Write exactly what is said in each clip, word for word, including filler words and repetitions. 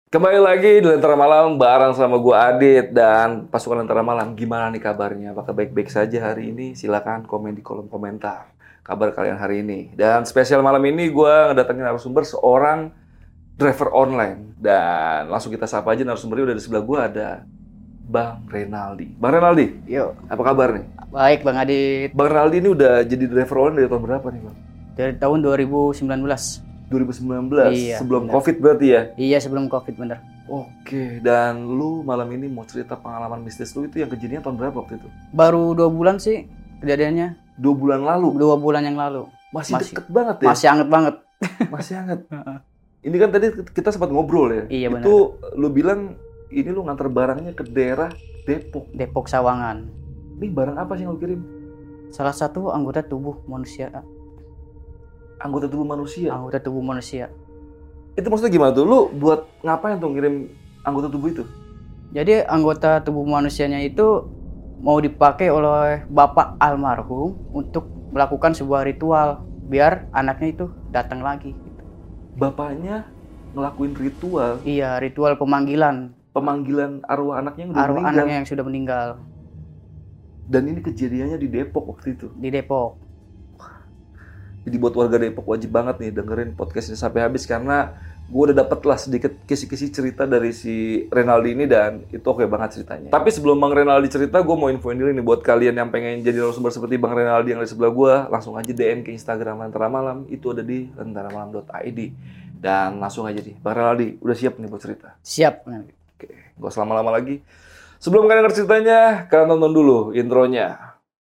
Kembali lagi di Lentera Malam bareng sama gua Adit dan pasukan Lentera Malam. Gimana nih kabarnya? Apakah baik-baik saja hari ini? Silakan komen di kolom komentar kabar kalian hari ini. Dan spesial malam ini gua ngedatengin narasumber seorang driver online. Dan langsung kita sapa aja narasumbernya, udah di sebelah gua ada Bang Renaldi. Bang Renaldi, Yuk, apa kabar nih? baik Bang Adit. Bang Renaldi ini udah jadi driver online dari tahun berapa nih, Bang? Dari tahun dua ribu sembilan belas. dua ribu sembilan belas, Iya, sebelum benar. Covid berarti ya? Iya, sebelum Covid bener. Oke, dan lu malam ini mau cerita pengalaman bisnis lu itu yang kejadian tahun berapa waktu itu? Baru dua bulan sih kejadiannya. Dua bulan lalu? Dua bulan yang lalu. Masih, Masih- deket banget ya? Masih anget banget. Masih hangat. Ini kan tadi kita sempat ngobrol ya? Iya, benar. Itu lu bilang ini lu nganter barangnya ke daerah Depok. Depok Sawangan. Ini barang apa sih yang lu kirim? Salah satu anggota tubuh manusia. Anggota tubuh manusia. Anggota tubuh manusia. Itu maksudnya gimana tuh? Lu buat ngapain tuh ngirim anggota tubuh itu? Jadi anggota tubuh manusianya itu mau dipakai oleh bapak almarhum untuk melakukan sebuah ritual biar anaknya itu datang lagi. Bapaknya ngelakuin ritual Iya, ritual pemanggilan pemanggilan arwah anaknya yang udah arwah meninggal. anaknya yang sudah meninggal Dan ini kejadiannya di Depok waktu itu. di Depok. Jadi buat warga Depok wajib banget nih dengerin podcast ini sampai habis karena gue udah dapet lah sedikit kisi-kisi cerita dari si Renaldi ini dan itu oke banget ceritanya. Tapi sebelum Bang Renaldi cerita, gue mau infoin dulu nih buat kalian yang pengen jadi narasumber seperti Bang Renaldi yang di sebelah gue, langsung aja D M ke Instagram Lentera Malam, itu ada di lentera malam dot i d. Dan langsung aja nih, Bang Renaldi udah siap nih buat cerita? Siap. Oke, gak usah lama-lama lagi. Sebelum kalian denger ceritanya, kalian tonton dulu intronya.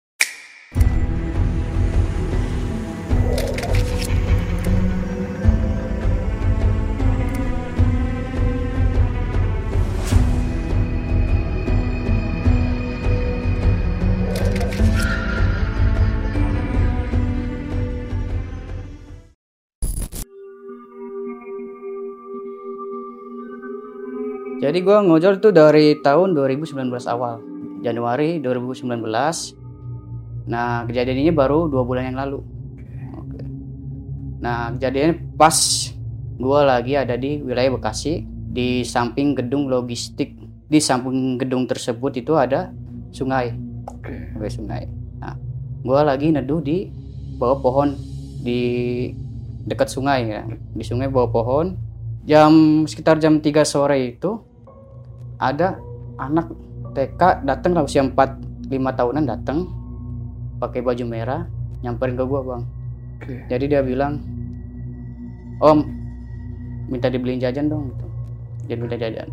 Jadi gue ngojol tuh dari tahun dua ribu sembilan belas awal, Januari dua ribu sembilan belas. Nah kejadian ini baru dua bulan yang lalu. Oke. Nah kejadiannya pas gue lagi ada di wilayah Bekasi, di samping gedung logistik. Di samping gedung tersebut itu ada sungai, Oke. Oke, sungai. Nah gue lagi neduh di bawah pohon di dekat sungai ya, di sungai bawah pohon. Jam sekitar jam tiga sore itu ada anak T K datang lah, usia empat lima tahunan datang pakai baju merah nyamperin ke gua, Bang. Oke. Jadi dia bilang, "Om, minta dibeliin jajan dong." Gitu. Dia minta jajan.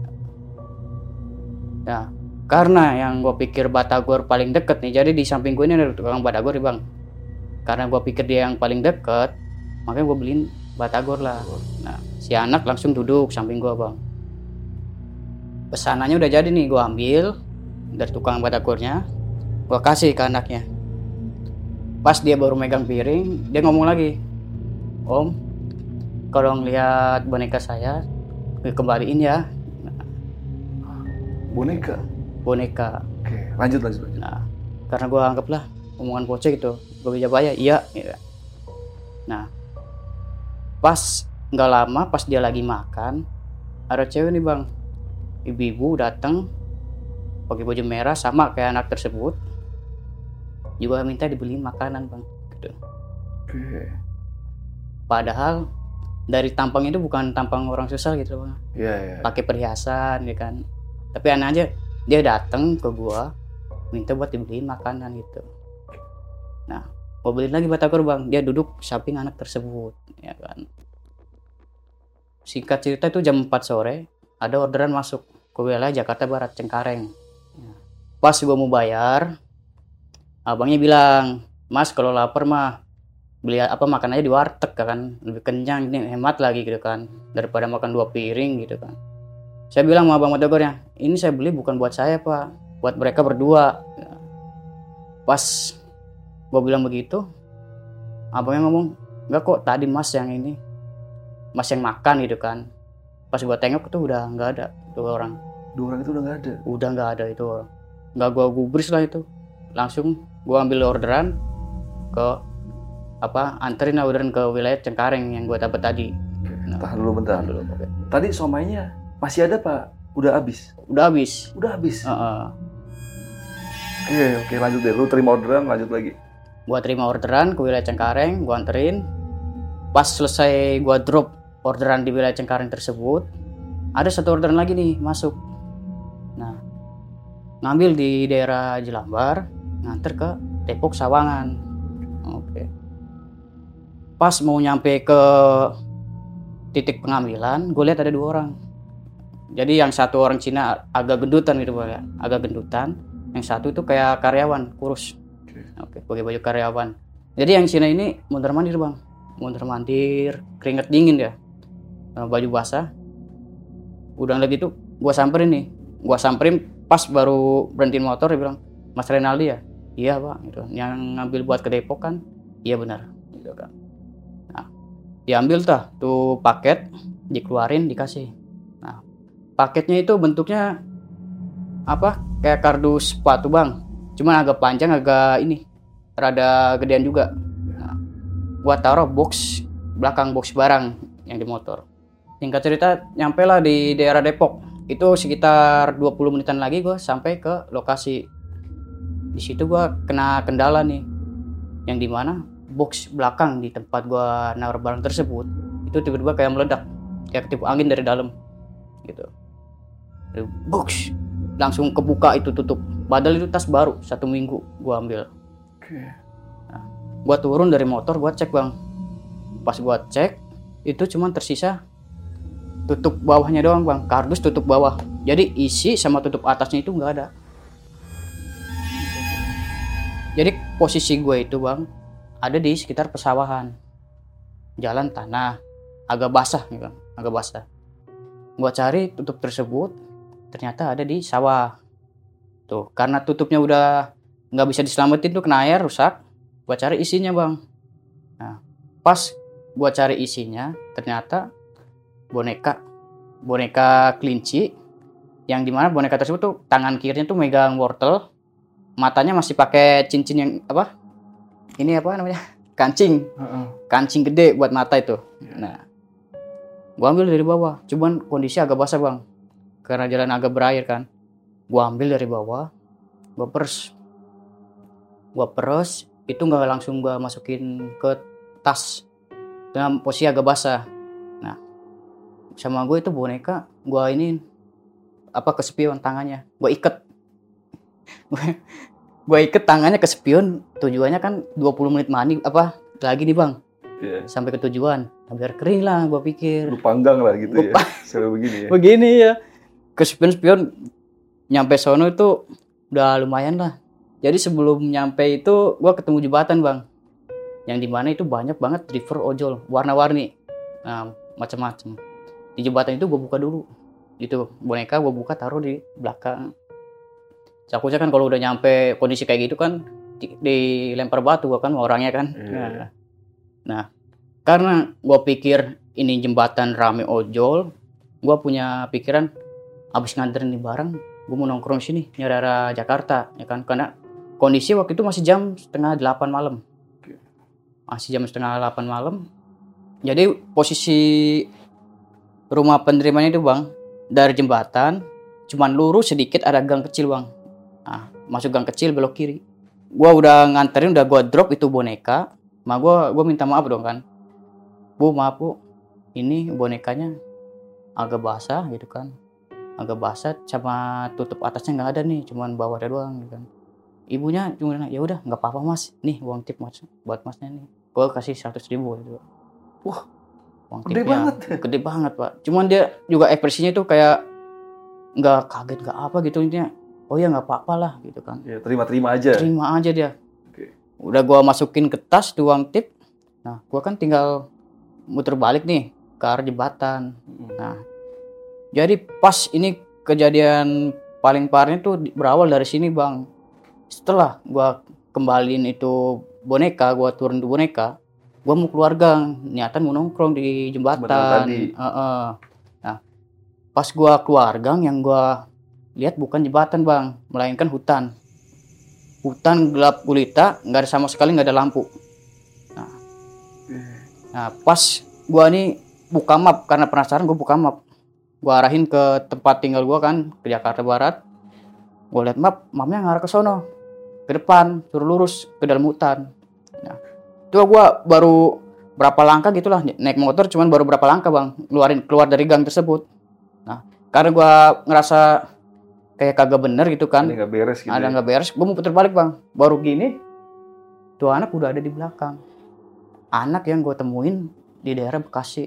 Nah, karena yang gua pikir batagor paling deket nih, jadi di samping gue ini ada tukang batagor nih, Bang. Karena gua pikir dia yang paling deket, makanya gua beliin batagor lah. Nah, si anak langsung duduk samping gua, Bang. Pesanannya udah jadi nih, gua ambil dari tukang batagornya, gua kasih ke anaknya. Pas dia baru megang piring, dia ngomong lagi, "Om, kalau ngeliat boneka saya, kembaliin ya." Boneka. Boneka. Oke, lanjut lanjut lanjut. Nah, karena gua anggaplah omongan bocah gitu, gua bisa bayar, iya. Iya. Nah, pas nggak lama, pas dia lagi makan, ada cewek nih, Bang, ibu-ibu datang pakai baju merah sama kayak anak tersebut, juga minta dibeliin makanan, Bang, gitu. Oke. Padahal dari tampang itu bukan tampang orang susah gitu, Bang, Iya iya. pakai perhiasan ya kan, tapi aneh aja dia datang ke gua minta buat dibeliin makanan gitu. Nah, mau beliin lagi batagor, Bang, dia duduk samping anak tersebut ya kan. Singkat cerita itu jam empat sore ada orderan masuk ke wilayah Jakarta Barat, Cengkareng. Pas gua mau bayar, abangnya bilang, "Mas, kalau lapar mah beli apa makan aja di warteg kan, lebih kenyang, ini hemat lagi gitu kan, daripada makan dua piring gitu kan." Saya bilang sama abang batagornya, "Ini saya beli bukan buat saya, Pak, buat mereka berdua." Pas gua bilang begitu, abangnya ngomong, "Enggak kok, tadi Mas yang ini, Mas yang makan gitu kan." Pas gua tengok tuh udah nggak ada tuh orang, Dua orang itu udah nggak ada. udah nggak ada itu orang. Nggak gua gubris lah itu, langsung gua ambil orderan ke apa anterin orderan ke wilayah Cengkareng yang gua dapat tadi. Nah, tahan dulu bentar. Tahan dulu, oke. Tadi somainya Masih ada Pak? Udah habis? Udah habis. Udah habis? Uh-uh. Oke, oke lanjut deh. Lu terima orderan, lanjut lagi. Gua terima orderan ke wilayah Cengkareng, gua anterin. Pas selesai gua drop orderan di wilayah Cengkareng tersebut, ada satu orderan lagi nih masuk. Nah, ngambil di daerah Jelambar, nganter ke Depok Sawangan. Oke. Pas mau nyampe ke titik pengambilan, gue lihat ada dua orang. Jadi yang satu orang Cina agak gendutan gitu Pak ya, agak gendutan. Yang satu itu kayak karyawan, kurus. Oke, pakai baju karyawan. Jadi yang Cina ini mondar mandir bang, mondar mandir, keringet dingin ya, baju basah. Udah lagi tuh, gua samperin nih, gua samperin pas baru berhentiin motor dia bilang, Mas Renaldi ya, iya pak, gitu. Yang ngambil buat ke Depok kan, iya benar, gitu kan. Nah, diambil tuh, tuh paket, dikeluarin, dikasih. Nah, paketnya itu bentuknya apa? Kayak kardus sepatu bang. Cuman agak panjang, agak ini rada gedean juga. Nah, gua taruh box belakang box barang yang di motor. Singkat cerita, nyampe lah di daerah Depok. Itu sekitar dua puluh menitan lagi gua sampai ke lokasi. Di situ gua kena kendala nih, yang dimana box belakang di tempat gua naruh barang tersebut itu tiba-tiba kayak meledak, kayak ketipu angin dari dalam, gitu. Box langsung kebuka itu tutup. Padahal itu tas baru satu minggu gua ambil. Oke. Nah, gua turun dari motor, gua cek bang. Pas gua cek, itu cuman tersisa tutup bawahnya doang bang, kardus tutup bawah. Jadi isi sama tutup atasnya itu nggak ada. Jadi posisi gue itu bang, ada di sekitar pesawahan, jalan tanah, agak basah nih bang, agak basah. Gua cari tutup tersebut, ternyata ada di sawah. Tuh, karena tutupnya udah nggak bisa diselamatin tuh, kena air rusak. Gua cari isinya bang. Nah, pas gua cari isinya, ternyata boneka, boneka kelinci, yang dimana boneka tersebut tuh tangan kirinya tuh megang wortel, matanya masih pakai cincin yang apa? Ini apa namanya? Kancing, Uh-uh. kancing gede buat mata itu. Nah, gua ambil dari bawah, cuman kondisi agak basah bang, karena jalan agak berair kan. Gua ambil dari bawah, gua peres, gua peres, itu nggak langsung gua masukin ke tas, dengan posisi agak basah. Nah, sama gue itu boneka, gua ini apa ke spion tangannya, gua iket, gua iket tangannya ke spion, tujuannya kan dua puluh menit mandi apa lagi nih bang, yeah. Sampai ke tujuan, biar kering lah, gua pikir. Lu panggang lah gitu gua ya, selalu begini ya. Begini ya, ke spion-spion. Nyampe sono itu udah lumayan lah. Jadi sebelum nyampe itu gua ketemu jembatan bang, yang dimana itu banyak banget driver ojol warna-warni, nah, macam-macam. Di jembatan itu gua buka dulu, itu boneka gua buka taruh di belakang. Takutnya kan kalau udah nyampe kondisi kayak gitu kan dilempar batu gua kan orangnya kan. Yeah. Nah, nah karena gua pikir ini jembatan rame ojol, gua punya pikiran abis nganterin di barang, gue mau nongkrong sini nyari arah Jakarta ya kan, karena kondisi waktu itu masih jam setengah delapan malam, masih jam setengah delapan malam. Jadi posisi rumah penerimanya itu bang, dari jembatan cuman lurus sedikit ada gang kecil bang. Nah, masuk gang kecil belok kiri. Gua udah nganterin, udah gua drop itu boneka, mah gua gua minta maaf dong kan, bu maaf bu, ini bonekanya agak basah gitu kan. Agak basah sama tutup atasnya nggak ada nih, cuman bawahnya doang gitu kan. Ibunya cuma ya udah nggak apa-apa mas, nih uang tip mas buat masnya nih, gue kasih seratus ribu gitu. Wah, uang gede tipnya banget, gede banget pak. Cuman dia juga ekspresinya tuh kayak nggak kaget nggak apa gitu intinya. Oh ya nggak apa-apa lah gitu kan. Ya terima-terima aja. Terima aja dia. Oke. Udah gue masukin ke tas tuh uang tip. Nah, gue kan tinggal muter balik nih ke arah jembatan. Nah. Jadi pas ini kejadian paling parahnya tuh berawal dari sini bang. Setelah gua kembaliin itu boneka, gua turun itu boneka, gua mau keluar gang, niatan mau nongkrong di jembatan. Tadi. Uh-uh. Nah, pas gua keluar gang, yang gua lihat bukan jembatan bang, melainkan hutan. Hutan gelap gulita, nggak ada sama sekali, nggak ada lampu. Nah, nah pas gua nih buka map, karena penasaran gua buka map. Gua arahin ke tempat tinggal gua kan, ke Jakarta Barat. Gua lihat map, mapnya ngarah ke sono, ke depan, suruh lurus ke dalam hutan. Nah, itu gua baru berapa langkah gitulah naik motor, cuman baru berapa langkah bang, keluarin keluar dari gang tersebut. Nah, karena gua ngerasa kayak kagak bener gitu kan, Ada nggak beres gitu. ada ya? nggak beres, gua mau putar balik bang. Baru gini, tuh anak udah ada di belakang. Anak yang gua temuin di daerah Bekasi.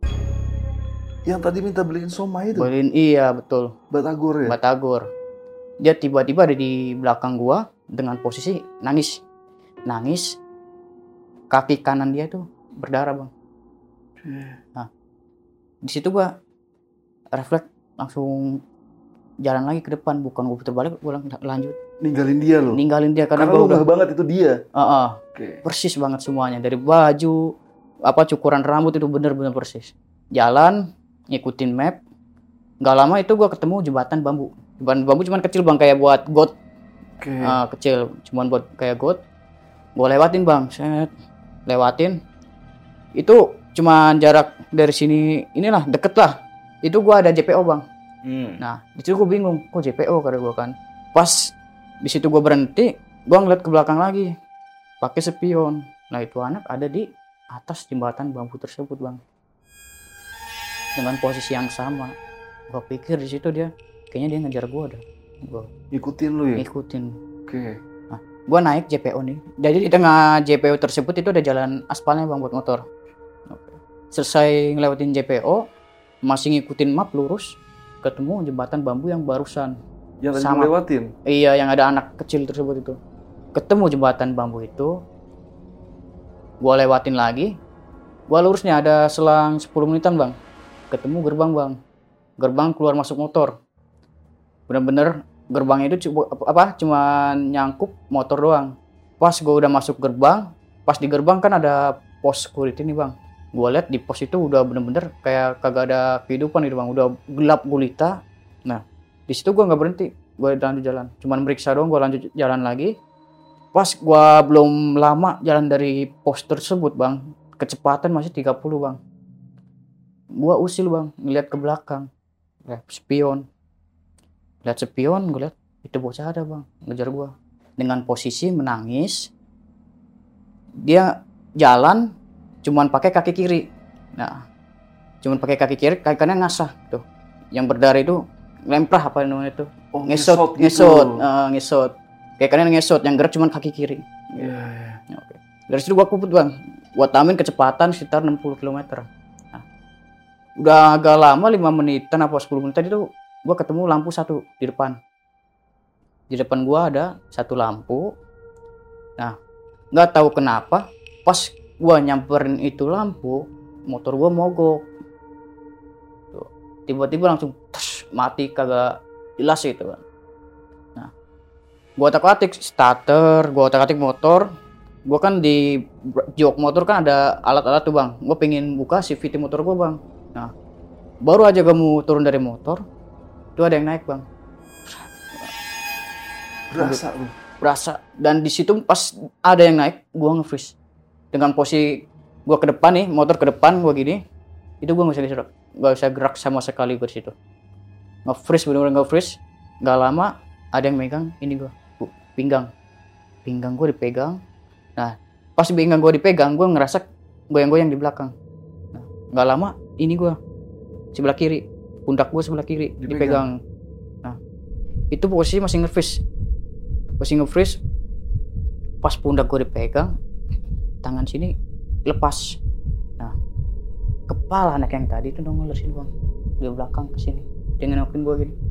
Yang tadi minta beliin somai itu. Beliin, iya betul, Batagor ya. Batagor. Dia tiba-tiba ada di belakang gua dengan posisi nangis, nangis. Kaki kanan dia tuh berdarah bang. Nah, di situ gua refleks langsung jalan lagi ke depan, bukan gua putar balik, gua lang- lanjut. Ninggalin dia loh. Ninggalin dia karena, Karena gua lu udah, nggak banget itu dia. uh-uh, Oke. persis banget semuanya, dari baju, apa cukuran rambut itu bener-bener persis. Jalan, ngikutin map. Gak lama itu gua ketemu jembatan bambu. Jembatan bambu cuman kecil bang, kayak buat got. Oke. Ah, kecil, cuman buat kayak got. Gua lewatin bang, set, lewatin. Itu cuman jarak dari sini, inilah deket lah. Itu gua ada J P O bang. Hmm. Nah, di situ gua bingung, kok J P O kata gua kan. Pas di situ gua berhenti, gua ngeliat ke belakang lagi, pakai spion. Nah itu anak ada di atas jembatan bambu tersebut bang, dengan posisi yang sama. Gua pikir di situ dia, kayaknya dia ngejar gua dah. Gua Ikutin lu ya. ngikutin. Oke. Gua naik J P O nih. Jadi di tengah J P O tersebut itu ada jalan aspalnya bang buat motor. Selesai ngelewatin J P O, masih ngikutin map lurus, ketemu jembatan bambu yang barusan. Yang tadi Sama. lu lewatin. Iya, yang ada anak kecil tersebut itu. Ketemu jembatan bambu itu, gua lewatin lagi. Gua lurusnya ada selang sepuluh menitan bang. Ketemu gerbang bang. Gerbang keluar masuk motor. Bener-bener gerbangnya itu cu- apa? Cuma nyangkup motor doang. Pas gua udah masuk gerbang, pas di gerbang kan ada pos security nih bang. Gua lihat di pos itu udah bener-bener kayak kagak ada kehidupan gitu bang. Udah gelap gulita. Nah, di situ gua nggak berhenti. Gua lanjut jalan. Cuman meriksa doang, gua lanjut jalan lagi. Pas gua belum lama jalan dari pos tersebut bang, kecepatan masih tiga puluh bang. Gua usil bang, ngeliat ke belakang, lihat spion, lihat spion, gua lihat itu bocah ada bang, ngejar gua dengan posisi menangis. Dia jalan, cuman pakai kaki kiri. Nah, cuman pakai kaki kiri, kaki kanan ngasah tuh. Yang berdarah itu lemprah apa namanya itu? Oh, Ngesot, gitu. ngesot, uh, ngesot. Kayak kanan ngesot, yang gerak cuman kaki kiri. Iya. iya. Oke. Dari situ gua kuput bang, gua tamain kecepatan sekitar enam puluh kilometer. Nah, udah agak lama, lima menitan apa sepuluh menitan itu gua ketemu lampu satu di depan. Di depan gua ada satu lampu. Nah, nggak tahu kenapa pas gua nyamperin itu lampu, motor gua mogok. Tuh, tiba-tiba langsung tes, mati kagak jelas gitu bang. Gua otak-atik starter, gua otak-atik motor. Gua kan di jok motor kan ada alat-alat tuh bang. Gua pengen buka C V T motor gua bang. Nah, baru aja gua mau turun dari motor, tuh ada yang naik bang. Berasa lu. Berasa. Dan di situ pas ada yang naik, gua nge-freeze. Dengan posisi gua ke depan nih, motor ke depan gua gini, itu gua nggak bisa gerak, nggak bisa gerak sama sekali gua di situ. Nge-freeze, bener-bener nge-freeze. Gak lama ada yang megang ini gua. Pinggang, pinggang gue dipegang. Nah, pas pinggang gue dipegang, gue ngerasa goyang-goyang di belakang. Nah, nggak lama ini gue sebelah kiri, pundak gue sebelah kiri dipegang. dipegang. Nah, itu posisi masih nge-freeze, masih nge-freeze. Pas pundak gue dipegang, tangan sini lepas. Nah, kepala anak yang tadi itu nongol dari sini bang, di belakang ke sini, dia nengokin gue gini.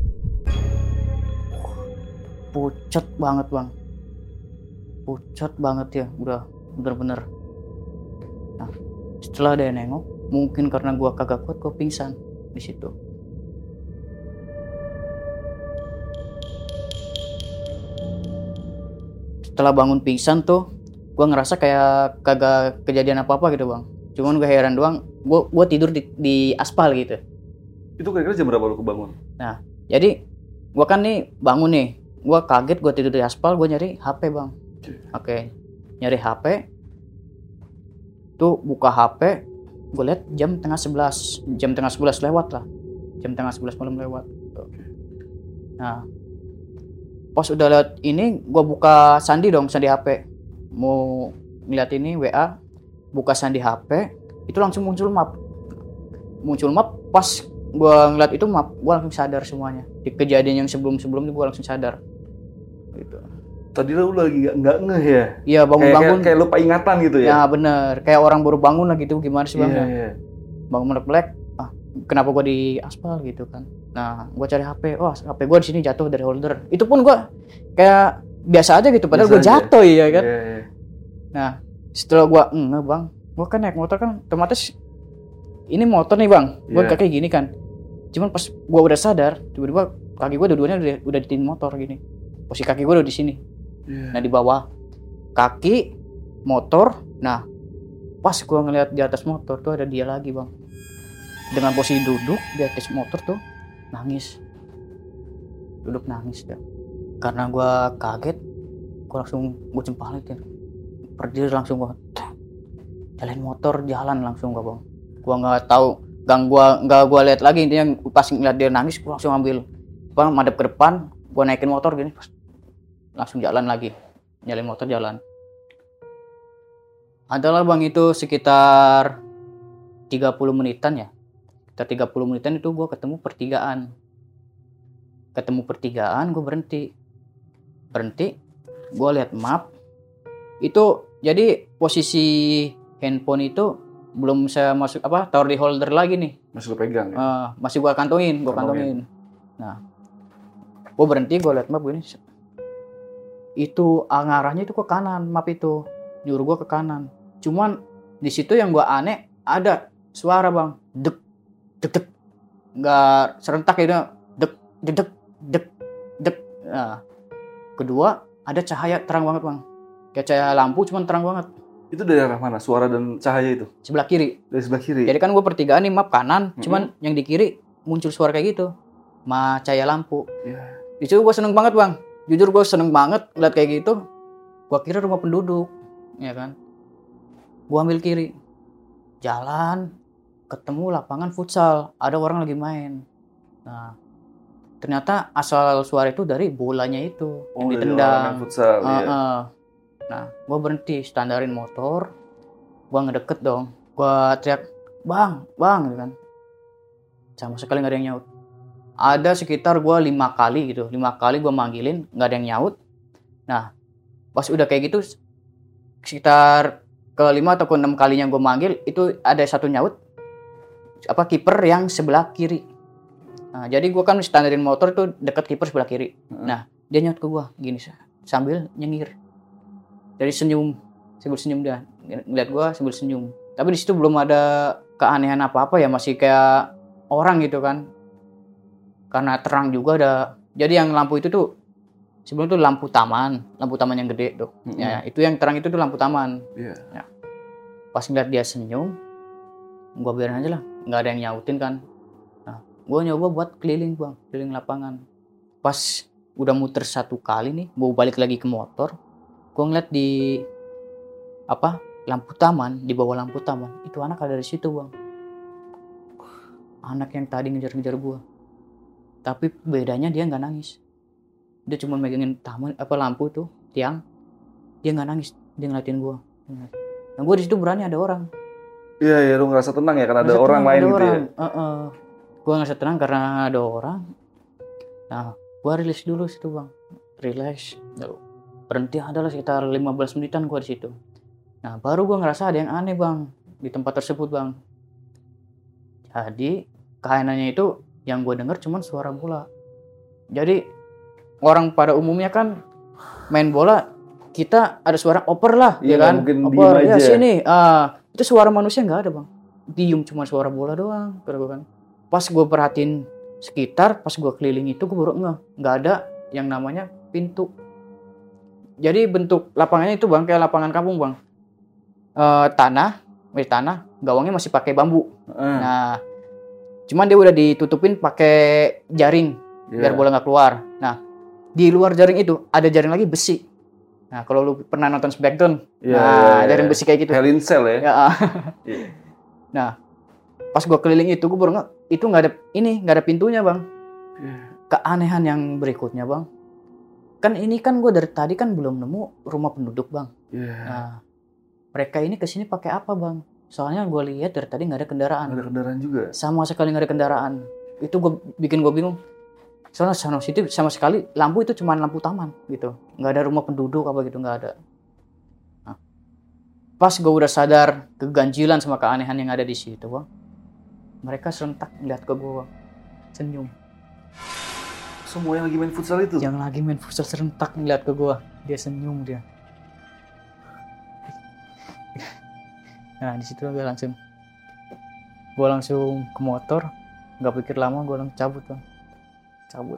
Pucat banget bang, pucat banget ya, udah bener-bener. Nah, setelah dia nengok, mungkin karena gua kagak kuat, gua pingsan di situ. Setelah bangun pingsan tuh, gua ngerasa kayak kagak kejadian apa-apa gitu bang. Cuman gua heran doang, gua gua tidur di, di aspal gitu. Itu kira-kira jam berapa lu kebangun? Nah, jadi gua kan nih bangun nih. Gue kaget, gue tidur di aspal, gue nyari H P bang. Oke, okay. Nyari H P. Tuh buka H P, gue lihat jam tengah sebelas, jam tengah sebelas lewat lah. jam tengah sebelas malam lewat. Nah, pas udah lihat ini, gue buka sandi dong, sandi H P. Mau ngeliat ini W A, buka sandi H P, itu langsung muncul map. Muncul map, pas gue ngeliat itu map, gue langsung sadar semuanya. Di kejadian yang sebelum-sebelumnya gue langsung sadar. Gitu. Tadi lu lagi nggak nggak ngeh ya? Iya, bangun-bangun. Kayak, kayak, kayak lupa ingatan gitu ya? Ya bener, kayak orang baru bangun lah gitu, gimana sih bang? Iya, ya? iya. Bangun melek-melek, ah kenapa gue di aspal gitu kan? Nah, gue cari H P, wah H P gue di sini jatuh dari holder. Itu pun gue kayak biasa aja gitu, padahal gue jatuh ya kan. Yeah, yeah. Nah, setelah gue nge bang, gue kan naik motor kan, otomatis ini motor nih bang, gue Yeah. kayak gini kan. Cuman pas gue udah sadar, tiba-tiba kaki gue dua-duanya udah, udah di motor gini. Posisi kaki gue udah di sini. Yeah. Nah di bawah kaki motor. Nah pas gue ngeliat di atas motor tuh ada dia lagi bang, dengan posisi duduk di atas motor tuh nangis, duduk nangis ya. Karena gue kaget, gue langsung gue cempalitin, berdiri langsung gue jalan motor jalan langsung gue bang. Gue nggak tahu, gang gue nggak gue lihat lagi, intinya pas ngeliat dia nangis gue langsung ambil apa madep ke depan, gue naikin motor gini, langsung jalan lagi, nyalain motor jalan. Adalah bang itu sekitar tiga puluh menitan ya. Sekitar tiga puluh menitan itu gue ketemu pertigaan. Ketemu pertigaan gue berhenti. Berhenti, gue lihat map. Itu jadi posisi handphone itu belum saya masuk apa taruh di holder lagi nih. Masih lu pegang ya? Uh, masih gue kantongin, gue kantongin. Nah, gue berhenti, gue lihat map gue ini. Itu ngarahnya itu ke kanan, map itu nyuruh gue ke kanan. Cuman di situ yang gue aneh ada suara bang, dek dek dek, nggak serentak itu, dek dek dek dek dek. Nah, kedua ada cahaya terang banget bang, kayak cahaya lampu cuman terang banget. Itu dari arah mana? Suara dan cahaya itu? Sebelah kiri. Dari sebelah kiri? Jadi kan gue pertigaan nih map kanan, Mm-hmm. cuman yang di kiri muncul suara kayak gitu, ma cahaya lampu. Yeah. Di situ gue seneng banget bang. Jujur gue seneng banget lihat kayak gitu. Gue kira rumah penduduk, ya kan. Gue ambil kiri, jalan, ketemu lapangan futsal, ada orang lagi main. Nah, ternyata asal suara itu dari bolanya itu Oh, yang dari ditendang. orang main futsal, Uh, iya. uh. Nah, gue berhenti, standarin motor, gue ngedeket dong, gue teriak, bang, bang, gitu kan. Sama sekali nggak ada yang nyaut. Ada sekitar gue lima kali gitu, lima kali gue manggilin, nggak ada yang nyaut. Nah, pas udah kayak gitu, sekitar kelima atau keenam kalinya gue manggil, itu ada satu nyaut, apa kiper yang sebelah kiri. Nah, jadi gue kan standarin motor tuh deket kiper sebelah kiri. Hmm. Nah, dia nyaut ke gue gini sambil nyengir, dari senyum, sambil senyum dia, ngeliat gue sambil senyum. Tapi di situ belum ada keanehan apa-apa ya, masih kayak orang gitu kan. Karena terang juga ada. Jadi yang lampu itu tuh sebelum itu lampu taman, lampu taman yang gede tuh. Mm-hmm. Ya, itu yang terang itu tuh lampu taman. Yeah. Ya. Pas ngeliat dia senyum, gue biarin aja lah, nggak ada yang nyautin kan. Nah, gue nyoba buat keliling bang, keliling lapangan. Pas udah muter satu kali nih, mau balik lagi ke motor, gue ngeliat di apa lampu taman, di bawah lampu taman, itu anak ada di situ bang. Anak yang tadi ngejar-ngejar gue. Tapi bedanya dia nggak nangis. Dia cuma megangin taman apa lampu tuh tiang. Dia nggak nangis, dia ngeliatin gue. Nah gue di situ berani ada orang. Iya ya, lu ngerasa tenang ya karena ada ngerasa orang tenang, main ada gitu orang. ya. Uh-uh. Gue ngerasa tenang karena ada orang. Nah gue rilis dulu situ bang, relax. Berhenti adalah sekitar lima belas menitan gue di situ. Nah baru gue ngerasa ada yang aneh bang di tempat tersebut bang. Jadi keanehannya itu yang gue dengar cuman suara bola. Jadi orang pada umumnya kan main bola kita ada suara oper lah, iya, ya kan? Oper ya sini. Ah, itu suara manusia nggak ada bang. Diem cuma suara bola doang. Kan. Pas gue perhatiin sekitar, pas gue keliling itu gue baru ngeh nggak ada yang namanya pintu. Jadi bentuk lapangannya itu bang kayak lapangan kampung bang. Uh, tanah, eh, tanah, gawangnya masih pakai bambu. Uh. Nah, cuman dia udah ditutupin pakai jaring yeah. biar bola nggak keluar. Nah, di luar jaring itu ada jaring lagi besi. Nah, kalau lu pernah nonton Smackdown, yeah, nah yeah, jaring yeah. besi kayak gitu. Hell in Cell ya. ya. yeah. Nah, Pas gue keliling itu gue baru nggak, itu nggak ada ini, nggak ada pintunya bang. Yeah. Keanehan yang berikutnya bang, kan ini kan gue dari tadi kan belum nemu rumah penduduk bang. Yeah. Nah mereka ini kesini pakai apa bang? Soalnya gue lihat dari tadi nggak ada kendaraan. Nggak ada kendaraan juga. Sama sekali nggak ada kendaraan. Itu gue bikin gue bingung. Soalnya sana situ sama sekali lampu itu cuma lampu taman gitu, nggak ada rumah penduduk apa gitu, nggak ada. Nah, pas gue udah sadar keganjilan sama keanehan yang ada di situ bang, mereka serentak ngeliat ke gue bang, senyum. Semua yang lagi main futsal itu? Yang lagi main futsal serentak ngeliat ke gue, dia senyum dia. Nah di situ gue langsung, gue langsung ke motor, nggak pikir lama gue langsung cabut bang, cabut.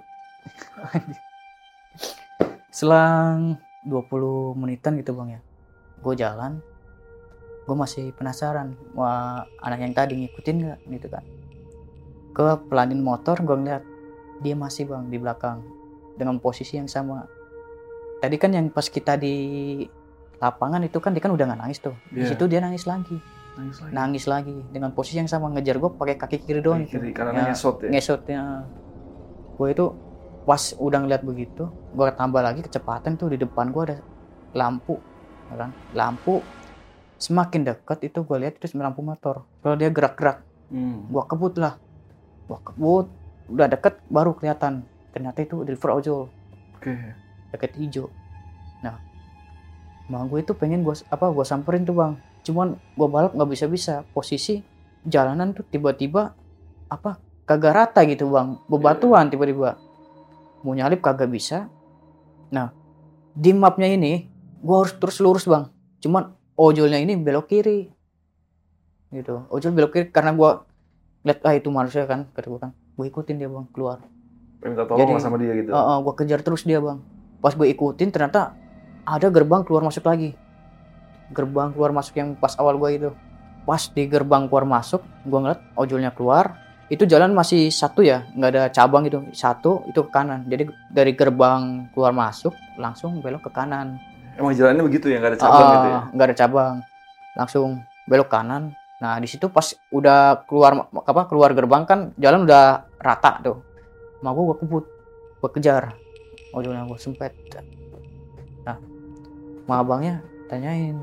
Selang dua puluh menitan gitu bang ya, gue jalan, gue masih penasaran, wah anak yang tadi ngikutin nggak gitu kan. Ke pelanin motor, gue ngeliat dia masih bang di belakang dengan posisi yang sama. Tadi kan yang pas kita di lapangan itu kan dia kan udah nggak nangis tuh, yeah. Di situ dia nangis lagi, nangis lagi, nangis lagi dengan posisi yang sama, ngejar gue pakai kaki kiri doang. Kiri karena ya, ngesot ya. Ngesotnya, gue itu pas udah ngeliat begitu, gue tambah lagi kecepatan tuh, di depan gue ada lampu, kan? Lampu semakin dekat itu gue lihat itu lampu motor. Kalau dia gerak-gerak, hmm. gue kebut lah, gue kebut, udah deket baru kelihatan. Ternyata itu driver ojol, okay. Jaket hijau. Nah, mah gue itu pengen gue apa gue samperin tuh bang, cuman gue balap nggak bisa-bisa, posisi jalanan tuh tiba-tiba apa kagak rata gitu bang, bebatuan tiba-tiba, mau nyalip kagak bisa. Nah di mapnya ini gue harus terus lurus bang, cuman ojolnya ini belok kiri gitu, ojol belok kiri karena gue lihat ah itu manusia kan, kata gue kan, gue ikutin dia bang keluar. Minta tolong sama dia gitu. Uh, uh, gue kejar terus dia bang, pas gue ikutin ternyata ada gerbang keluar masuk lagi, gerbang keluar masuk yang pas awal gue itu. Pas di gerbang keluar masuk, gue ngeliat ojolnya keluar, itu jalan masih satu ya, nggak ada cabang gitu, satu itu ke kanan. Jadi dari gerbang keluar masuk langsung belok ke kanan. Emang jalannya begitu ya, nggak ada cabang uh, gitu ya? Nggak ada cabang, langsung belok kanan. Nah di situ pas udah keluar apa keluar gerbang kan jalan udah rata tuh, mau gue gue kebut, gue kejar, ojolnya gue sempet. Nah, ma abangnya tanyain,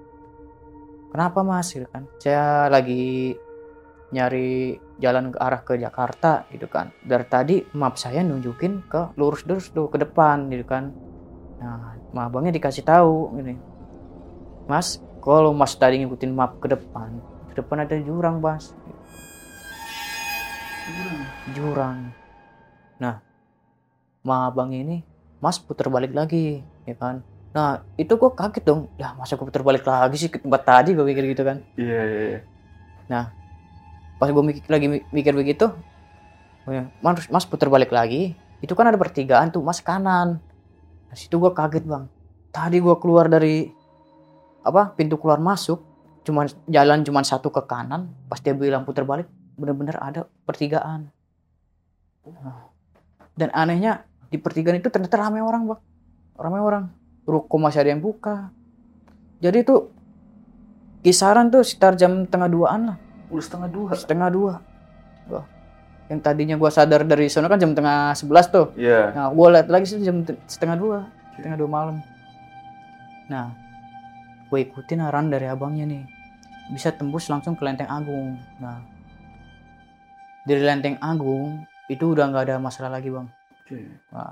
kenapa mas gitu kan? Saya lagi nyari jalan ke arah ke Jakarta gitu kan. Dari tadi map saya nunjukin ke lurus-lurus tuh ke depan gitu kan. Nah, ma abangnya dikasih tahu gini, mas, kalau mas tadi ngikutin map ke depan, ke depan ada jurang mas. Jurang. Jurang. Nah, ma abangnya ini, mas putar balik lagi, ya kan? Nah, itu gue kaget dong. Ya, masa gue putar balik lagi sih ke tempat tadi, gue pikir gitu kan. Iya, yeah, iya, yeah. Nah, pas gue mikir, lagi mikir begitu, mas, mas putar balik lagi, itu kan ada pertigaan tuh, mas kanan. Nah, situ gue kaget bang. Tadi gue keluar dari, apa, pintu keluar masuk, cuman jalan cuman satu ke kanan, pas dia bilang putar balik, bener-bener ada pertigaan. Nah, dan anehnya, di pertigaan itu ternyata ramai orang bang. Ramai orang. Ruko masih ada yang buka. Jadi tuh kisaran tuh sekitar jam setengah duaan lah. Udah setengah dua? Setengah dua. Wah. Yang tadinya gue sadar dari sana kan jam setengah sebelas tuh. Iya. Yeah. Nah gue lihat lagi sih jam setengah dua. Setengah dua malam. Nah gue ikutin arahan dari abangnya nih. Bisa tembus langsung ke Lenteng Agung. Nah dari Lenteng Agung itu udah gak ada masalah lagi bang. Oke. Okay. Nah.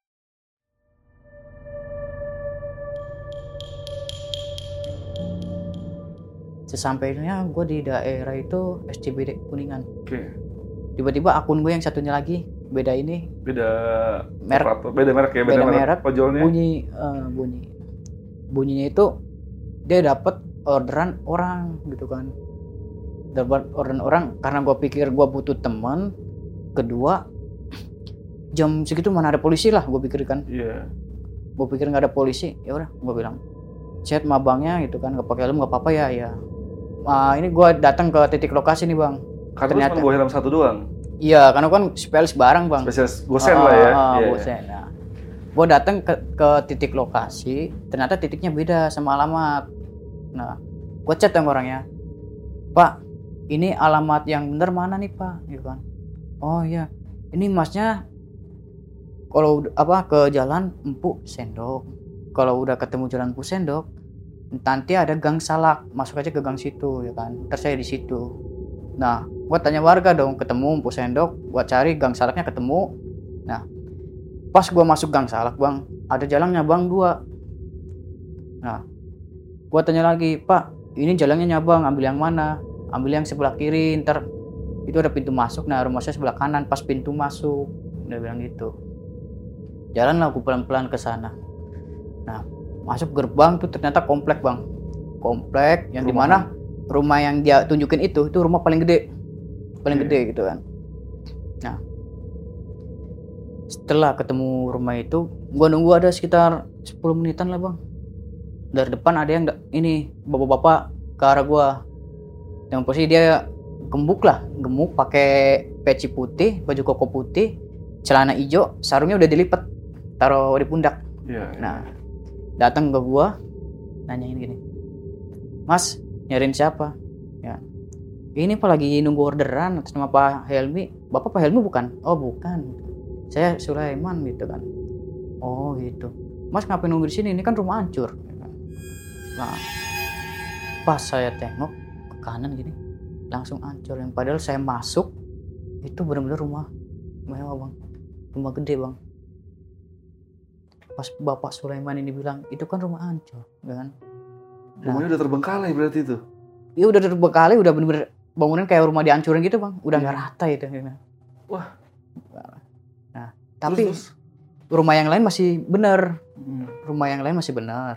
Sesampainya gue di daerah itu S C B D Kuningan. Oke. Okay. Tiba-tiba akun gue yang satunya lagi beda ini. Beda merek. Beda merek ya. Beda, beda merek. merek. Ojolnya. Bunyi, uh, bunyi. Bunyinya itu dia dapat orderan orang gitu kan. Dapat orderan orang karena gue pikir gue butuh teman. Kedua jam segitu mana ada polisi lah gue pikir kan. Iya. Yeah. Gue pikir nggak ada polisi. Ya udah gue bilang chat sama abangnya gitu kan, nggak pakai helm nggak apa-apa ya ya. Uh, ini gue datang ke titik lokasi nih bang. Karena cuma bawa helm satu doang. Iya, karena kan spesialis barang bang. Spesialis gosen uh, lah ya. Uh, yeah. Gosen. Nah, gue datang ke, ke titik lokasi, ternyata titiknya beda sama alamat. Nah, gue chat sama orangnya, Pak, ini alamat yang bener mana nih Pak, gitu kan. Oh iya, ini masnya kalau apa ke jalan Empu Sendok. Kalau udah ketemu jalan Empu Sendok, nanti ada Gang Salak, masuk aja ke gang situ ya kan. Ntar saya di situ. Nah, gua tanya warga dong, ketemu Empu Sendok, gua cari Gang Salaknya ketemu. Nah, pas gua masuk Gang Salak, Bang, ada jalannya Bang dua. Nah, gua tanya lagi, Pak, ini jalannya nyabang, ambil yang mana? Ambil yang sebelah kiri, ntar itu ada pintu masuk. Nah, rumah saya sebelah kanan, pas pintu masuk. Dia bilang gitu. Jalanlah aku pelan-pelan ke sana. Nah, masuk gerbang tuh ternyata komplek Bang. Komplek yang Rumah. dimana rumah yang dia tunjukin itu, itu rumah paling gede. Paling Hmm. gede gitu kan. Nah, setelah ketemu rumah itu, gua nunggu ada sekitar sepuluh menitan lah Bang. Dari depan ada yang ini, bapak-bapak ke arah gua. Yang posisi dia gemuk lah, gemuk pakai peci putih, baju koko putih, celana hijau, sarungnya udah dilipat, taruh di pundak. Iya. Nah, datang ke gua, nanyain gini, Mas, nyariin siapa? Ya, ini Pak lagi nunggu orderan atas nama Pak Helmi. Bapak Pak Helmi bukan? Oh bukan, saya Sulaiman gitu kan. Oh gitu. Mas ngapain nunggu di sini? Ini kan rumah hancur. Nah, pas saya tengok kanan gini langsung hancur, yang padahal saya masuk itu benar-benar rumah mewah Bang, rumah gede Bang. Pas Bapak Sulaiman ini bilang itu kan rumah hancur kan. Nah, Rumahnya udah terbengkalai berarti itu. ya udah terbengkalai, udah bener-bener bangunan kayak rumah dihancurin gitu Bang, udah nggak Iya. rata itu gitu. Wah. Nah tapi Terus, terus. rumah yang lain masih benar, Hmm. rumah yang lain masih benar.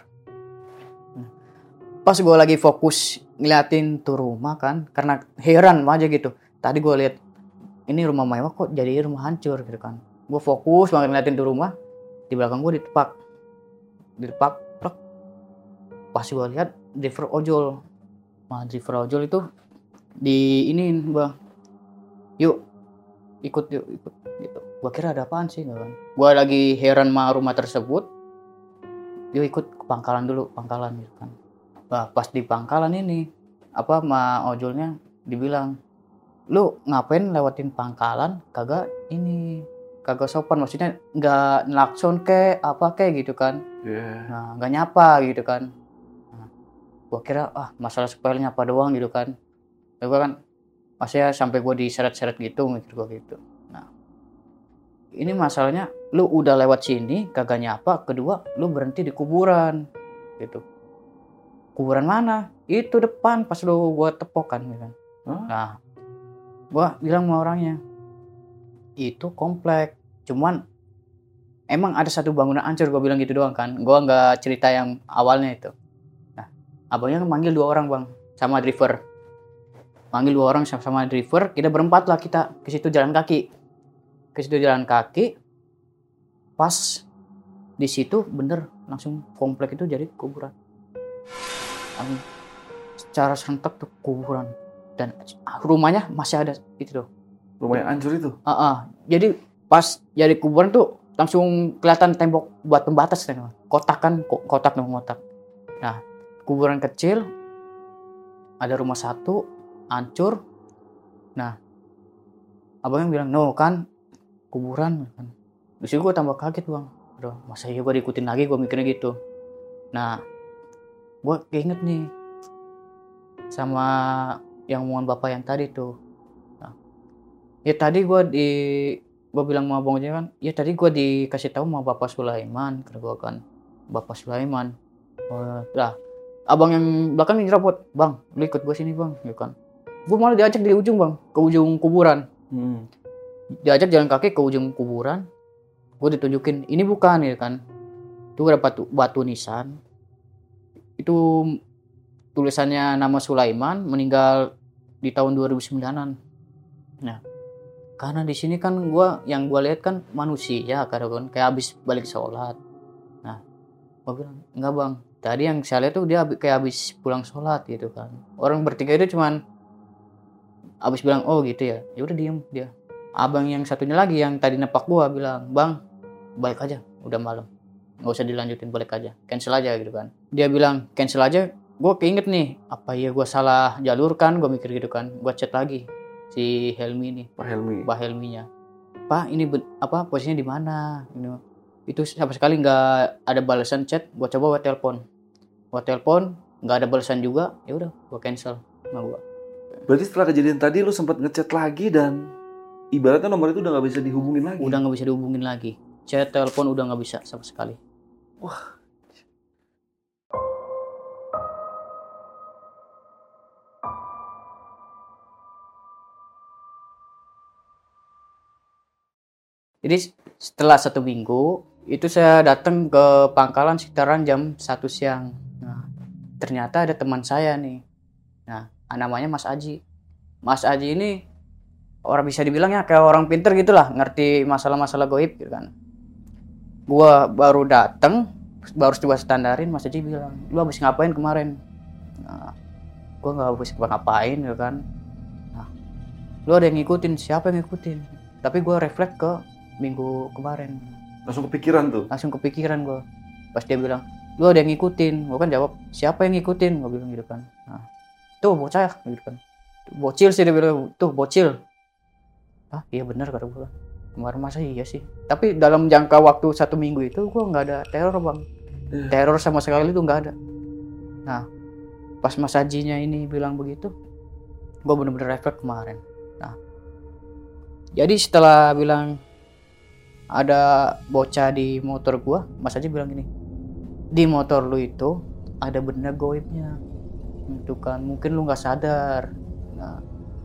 Pas gue lagi fokus ngeliatin tuh rumah kan, karena heran aja gitu. Tadi gue lihat ini rumah mewah kok jadi rumah hancur gitu kan. Gue fokus banget ngeliatin tuh rumah, di belakang gue ditepak, ditepak, plek. Pas gue lihat driver ojol, nah driver ojol itu di ini Bang, yuk ikut yuk ikut gitu. Gue kira ada apaan sih kan. Gue lagi heran sama rumah tersebut, yuk ikut ke pangkalan dulu, pangkalan gitu kan. Nah, pas di pangkalan ini, apa ma ojolnya dibilang, lu ngapain lewatin pangkalan kagak ini, kagak sopan, maksudnya nggak nelakson ke apa kayak gitu kan. Iya. Nah, nggak nyapa gitu kan. Nah, gua kira ah masalah sepele nyapa doang gitu kan. Tapi gua kan masih sampai gua diseret-seret gitu, mikir gua gitu. Nah, ini masalahnya lu udah lewat sini kagak nyapa, kedua lu berhenti di kuburan gitu. Kuburan mana? Itu depan pas lu gua tepok kan gitu. Hah? Nah, gua bilang sama orangnya, itu komplek, cuman emang ada satu bangunan hancur, gua bilang gitu doang kan. Gua nggak cerita yang awalnya itu. Nah, abangnya manggil dua orang Bang, sama driver. Manggil dua orang sama, sama driver, kita berempat lah kita ke situ jalan kaki. Ke situ jalan kaki. Pas di situ bener langsung komplek itu jadi kuburan. Um, secara serentak tuh kuburan, dan rumahnya masih ada itu tuh. Rumah yang hancur itu. Uh, uh. Jadi pas jadi kuburan tuh langsung kelihatan tembok buat pembatas kan, kotak kan, kotak dong kotak. Nah, kuburan kecil, ada rumah satu hancur. Nah, abangnya bilang no kan kuburan kan. Di situ gue tambah kaget Bang. Aduh, masa iya gue diikutin lagi, gue mikirnya gitu. Nah, gue keinget nih sama yang omongan bapak yang tadi tuh. Nah, ya tadi gue di gue bilang sama abang kan, ya tadi gue dikasih tahu sama Bapak Sulaiman, kata gue kan, Bapak Sulaiman. Oh, lah, abang yang belakang nyerobot, Bang, lu ikut gue sini Bang, gitu kan. Gue malah diajak di ujung Bang, ke ujung kuburan. Hmm. Diajak jalan kaki ke ujung kuburan. Gue ditunjukin, ini bukan gitu kan. Itu ada batu, batu nisan. Itu tulisannya nama Sulaiman, meninggal di tahun dua ribu sembilanan. Nah, karena di sini kan gua yang gua lihat kan manusia kan kayak habis balik sholat. Nah, gua bilang enggak Bang, tadi yang saya lihat tuh dia kayak habis pulang sholat gitu kan. Orang bertiga itu cuman habis bilang oh gitu ya, ya udah diem dia. Abang yang satunya lagi yang tadi nepak gua bilang, Bang, balik aja, udah malam, nggak usah dilanjutin, balik aja, cancel aja gitu kan. Dia bilang cancel aja, gue keinget nih, apa ya gue salah jalur kan, gue mikir gitu kan. Gue chat lagi si Helmi nih, Pak Helmi. Pak Helminya. Pak, ini ben- apa posisinya di mana? Gitu. Itu sama sekali nggak ada balasan chat. Gue coba gue telepon, gue telepon nggak ada balasan juga. Ya udah, gue cancel sama gue. Berarti setelah kejadian tadi lu sempat ngechat lagi dan ibaratnya nomor itu udah nggak bisa dihubungin lagi. Udah nggak bisa dihubungin lagi. Chat, telepon udah nggak bisa sama sekali. Wah. Jadi setelah satu minggu itu saya datang ke pangkalan sekitaran jam satu siang. Nah, ternyata ada teman saya nih. Nah, namanya Mas Aji. Mas Aji ini orang bisa dibilang ya kayak orang pinter gitulah, ngerti masalah-masalah goib gitu kan. Gua baru datang, baru coba standarin, Mas Aji bilang, "Lu habis ngapain kemarin?" Nah, gua nggak habis ngapain gitu kan. Nah, lu ada yang ngikutin, siapa yang ngikutin? Tapi gua refleks ke minggu kemarin. Langsung kepikiran tuh. Langsung kepikiran gue. Pas dia bilang, lu ada yang ngikutin. Gue kan jawab, siapa yang ngikutin? Gue bilang gitu kan. Nah, tuh bocah ya, gitu kan. Tuh, bocil sih dia bilang, tuh bocil. Ah iya benar kata gue. Kemarin masa iya sih. Tapi dalam jangka waktu satu minggu itu gue nggak ada teror bang. Teror sama sekali itu nggak ada. Nah, pas Mas Hajinya ini bilang begitu, gue bener-bener refleks kemarin. Nah, jadi setelah bilang ada bocah di motor gua, Mas Haji bilang gini, di motor lu itu ada benda goibnya, itu kan mungkin lu nggak sadar. Nah,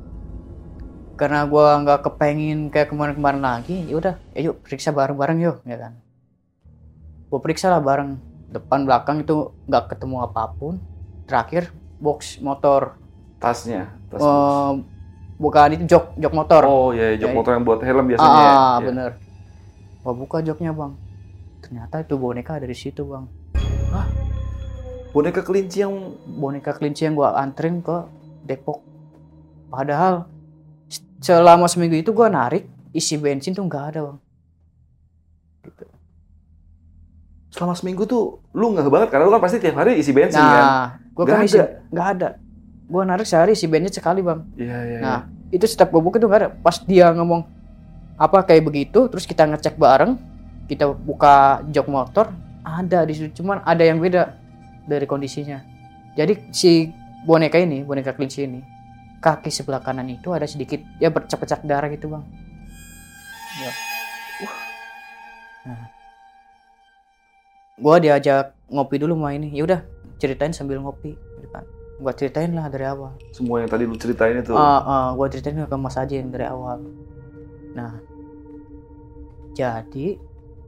karena gua nggak kepengin kayak kemarin-kemarin lagi, ya udah, ya yuk periksa bareng-bareng yuk, ya kan. Gua periksa lah bareng, depan belakang itu nggak ketemu apapun. Terakhir box motor, tasnya, tas uh, bukan itu jok jok motor. Oh iya, jok ya, motor yang buat helm biasanya. Ah, ya. bener. Wah, buka joknya bang, ternyata itu boneka dari situ bang. Hah? Boneka kelinci yang boneka kelinci yang gua anterin ke Depok. Padahal selama seminggu itu gua narik isi bensin tuh nggak ada bang. Gitu. Selama seminggu tuh lu nggak banget karena lu kan pasti tiap hari isi bensin nah, kan? Nah, gua gak kan ada. isi nggak ada. Gua narik sehari isi bensin sekali bang. Iya iya. Nah ya. Itu setiap gua buka tuh nggak ada. Pas dia ngomong apa kayak begitu, terus kita ngecek bareng, kita buka jok motor, ada di situ, cuman ada yang beda dari kondisinya. Jadi si boneka ini, boneka kelinci ini, kaki sebelah kanan itu ada sedikit ya bercak-bercak darah gitu bang. Ya. Wah. Nah. Gua diajak ngopi dulu sama ini, ya udah ceritain sambil ngopi, gitu kan. Gua ceritain lah dari awal. Semua yang tadi lu ceritain itu. Uh, uh, gua ceritain ke Mas Haji yang dari awal. Nah, jadi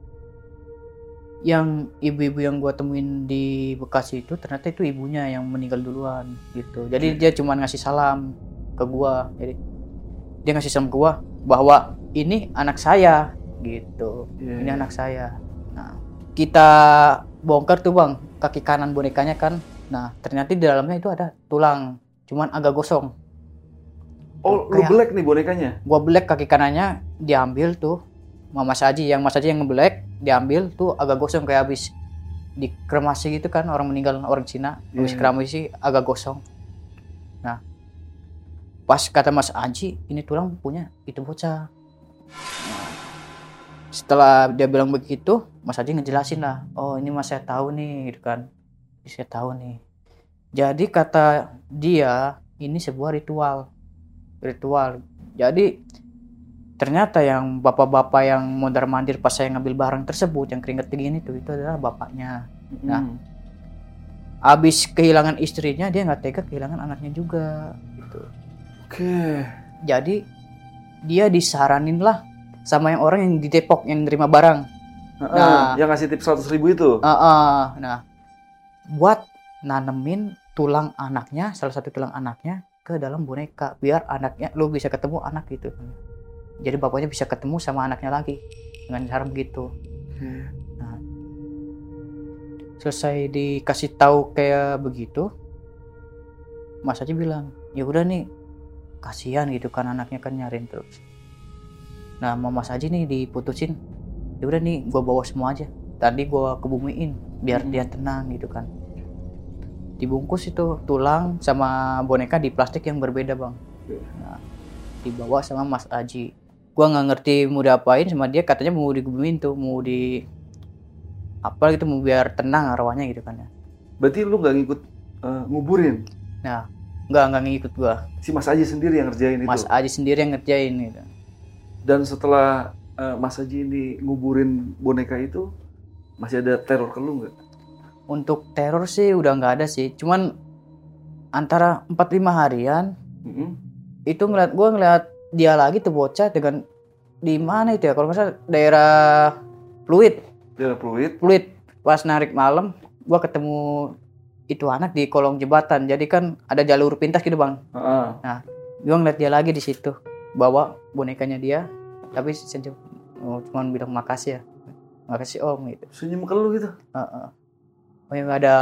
yang ibu-ibu yang gue temuin di Bekasi itu ternyata itu ibunya yang meninggal duluan gitu. Jadi dia cuma ngasih salam ke gue. Jadi dia ngasih salam ke gue bahwa ini anak saya gitu. Yeah. Ini anak saya. Nah, kita bongkar tuh bang kaki kanan bonekanya kan. Nah, ternyata di dalamnya itu ada tulang, cuman agak gosong. Oh, lu belek nih bonekanya? Gua belek kaki kanannya, diambil tuh sama Mas Haji, yang Mas Haji yang ngebelek, diambil tuh agak gosong kayak habis dikremasi gitu kan, orang meninggal orang Cina, habis yeah. kremasi agak gosong. Nah, pas kata Mas Haji, ini tulang punya itu bocah. Nah, setelah dia bilang begitu, Mas Haji ngejelasin lah, oh ini Mas saya tahu nih, gitu kan, saya tahu nih. Jadi kata dia, ini sebuah ritual. ritual. Jadi ternyata yang bapak-bapak yang mondar-mandir pas saya ngambil barang tersebut yang keringet begini tuh itu adalah bapaknya. Hmm. Nah, abis kehilangan istrinya dia nggak tega kehilangan anaknya juga gitu. Oke. Okay. Jadi dia disaranin lah sama yang orang yang di Depok yang nerima barang. Uh, nah, yang ngasih tips seratus ribu itu. Uh, uh, nah, buat nanemin tulang anaknya, salah satu tulang anaknya ke dalam boneka biar anaknya lu bisa ketemu anak gitu. Jadi bapaknya bisa ketemu sama anaknya lagi dengan cara begitu. Hmm. Nah, selesai dikasih tahu kayak begitu, Mas Haji bilang, ya udah nih, kasihan gitu kan anaknya kan nyariin terus. Nah, sama Mas Haji nih diputusin, ya udah nih, gua bawa semua aja. Tadi gua kebumiin biar hmm. dia tenang gitu kan. dibungkus itu tulang sama boneka di plastik yang berbeda bang. Nah, dibawa sama Mas Aji. Gua nggak ngerti mau diapain sama dia, katanya mau diguburin tuh, mau di apa gitu, mau biar tenang arwahnya gitu kan ya. Berarti lu nggak ngikut uh, nguburin? Nah, nggak nggak ngikut gua. Si Mas Aji sendiri yang ngerjain itu? Mas Aji sendiri yang ngerjain gitu. Dan setelah uh, Mas Aji ini nguburin boneka itu, masih ada teror ke lu nggak? Untuk teror sih udah nggak ada sih, cuman antara empat lima harian Mm-hmm. itu ngeliat gue ngeliat dia lagi tuh bocah dengan di mana itu ya, kalau nggak salah daerah Pluit. Daerah Pluit. Pluit pas narik malam gue ketemu itu anak di kolong jembatan, jadi kan ada jalur pintas gitu bang. Uh-uh. Nah gue ngeliat dia lagi di situ bawa bonekanya dia, tapi senyum, oh, cuman bilang makasih ya, makasih om gitu. Senyum ke lu gitu? Uh-uh. Oh ya, nggak ada,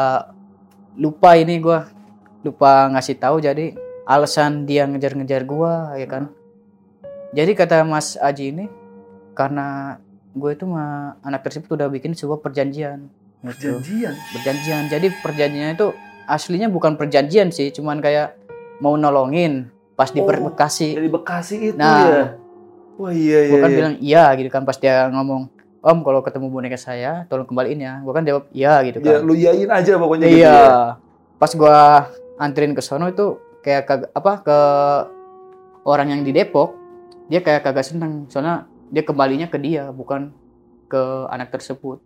lupa ini gue lupa ngasih tahu, jadi alasan dia ngejar-ngejar gua ya kan. Jadi kata Mas Aji ini, karena gue itu mah anak tersebut udah bikin sebuah perjanjian. Gitu. Perjanjian? Perjanjian. Jadi perjanjiannya itu aslinya bukan perjanjian sih, cuman kayak mau nolongin pas di Oh, Bekasi. Jadi Bekasi itu Nah, ya? Wah iya iya. Gua kan iya. bilang iya gitu kan, pas dia ngomong, om kalau ketemu boneka saya tolong kembaliin ya. Gua kan jawab iya gitu Ya kan. lu yain aja pokoknya Iya. gitu ya? Pas gua anterin ke sono itu kayak kag, apa ke orang yang di Depok, dia kayak kagak seneng soalnya dia kembalinya ke dia bukan ke anak tersebut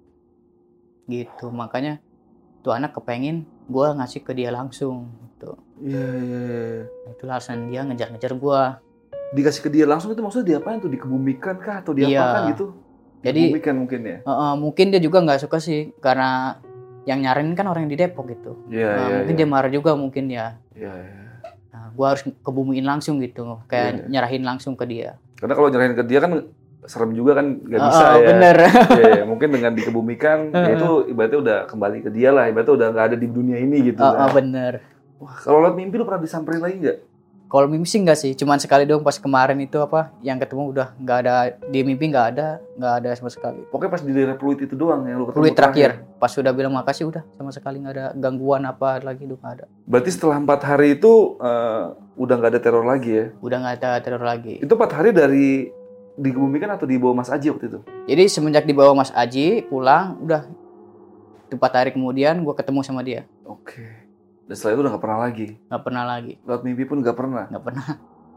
gitu. Makanya tuh anak kepengen gue ngasih ke dia langsung gitu. Iya iya iya. Itulah alasan dia ngejar-ngejar gue. Dikasih ke dia langsung itu maksudnya diapain tuh? Dikebumikan kah atau diapakan Iya. gitu? Jadi Dikebumikan mungkin ya? uh, uh, mungkin dia juga nggak suka sih karena yang nyariin kan orang yang di Depok gitu. Iya Nah, iya. mungkin iya. dia marah juga mungkin ya. Iya iya. Nah, gue harus kebumiin langsung gitu, kayak Iya. nyerahin langsung ke dia. Karena kalau nyerahin ke dia kan serem juga kan, nggak Uh, bisa uh, ya. bener. Iya, iya. Mungkin dengan dikebumikan ya itu ibaratnya udah kembali ke dia lah, ibaratnya udah nggak ada di dunia ini gitu. Uh, uh, kan. bener. Wah, kalau lihat mimpi lu pernah disamperin lagi nggak? Kalau mimpi sih enggak sih, cuman sekali doang pas kemarin itu apa yang ketemu udah nggak ada, di mimpi nggak ada, nggak ada sama sekali. Pokoknya pas di daerah Pluit itu doang yang lu ketemu Fluid terakhir, pas sudah bilang makasih udah sama sekali nggak ada gangguan apa lagi, udah nggak ada. Berarti setelah empat hari itu eh, udah nggak ada teror lagi ya? Udah nggak ada teror lagi. Itu empat hari dari dikebumikan atau dibawa Mas Aji waktu itu? Jadi semenjak dibawa Mas Aji pulang, udah empat hari kemudian gue ketemu sama dia. Oke. Dan setelah itu udah nggak pernah lagi? Nggak pernah lagi, Lewat mimpi pun nggak pernah? nggak pernah.